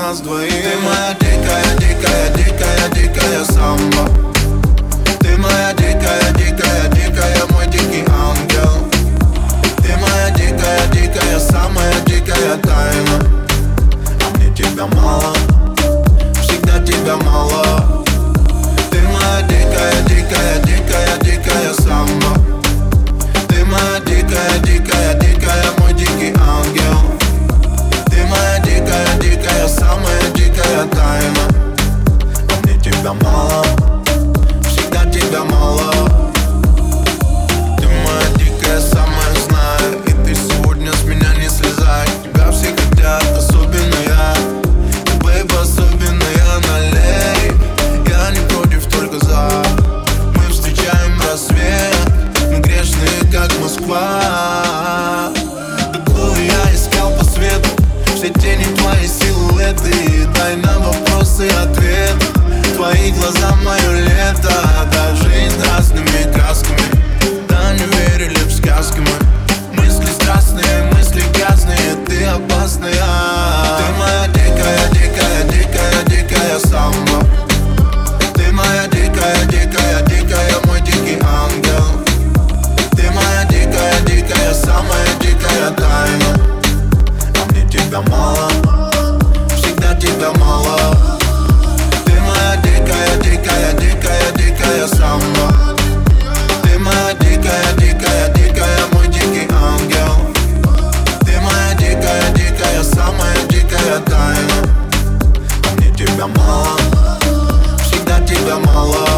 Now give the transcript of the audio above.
нас двоих. Ты моя дикая, дикая, дикая, дикая самба. Ты моя дикая, дикая, дикая, мой дикий ангел. Ты моя дикая, дикая, самая дикая тайна. А мне тебя мало, всегда тебя мало. Ты моя дикая, дикая, дикая, дикая самба. Ты моя дикая, дикая, дикая, мой дикий ангел. Ты моя дикая, дикая, самая дикая тайна. А мне тебя мало, всегда тебя мало. Ты моя дикая, самая знаю. И ты сегодня с меня не слезай. Тебя все хотят, особенно я. Ты, бэйб, особенная, налей. Я не против, только за. Мы встречаем рассвет. Мы грешные, как Москва. Такого я искал по свету. Все тени, твои силуэты. Дай на вопросы ответ. Твои глаза, мое лето. Да, жизнь разными красками. Да, не верили в сказки мы. Мысли страстные, мысли грязные. Ты опасная. Ты моя дикая, дикая, дикая, дикая самба. Ты моя дикая, дикая, дикая, мой дикий ангел. Ты моя дикая, дикая, самая дикая тайна. А мне тебя мало, всегда тебя мало. Ты моя дикая, дикая, дикая, дикая самба. Ты моя дикая, дикая, дикая, мой дикий ангел. Ты моя дикая, дикая, самая дикая тайна. А мне тебя мало, всегда тебя мало.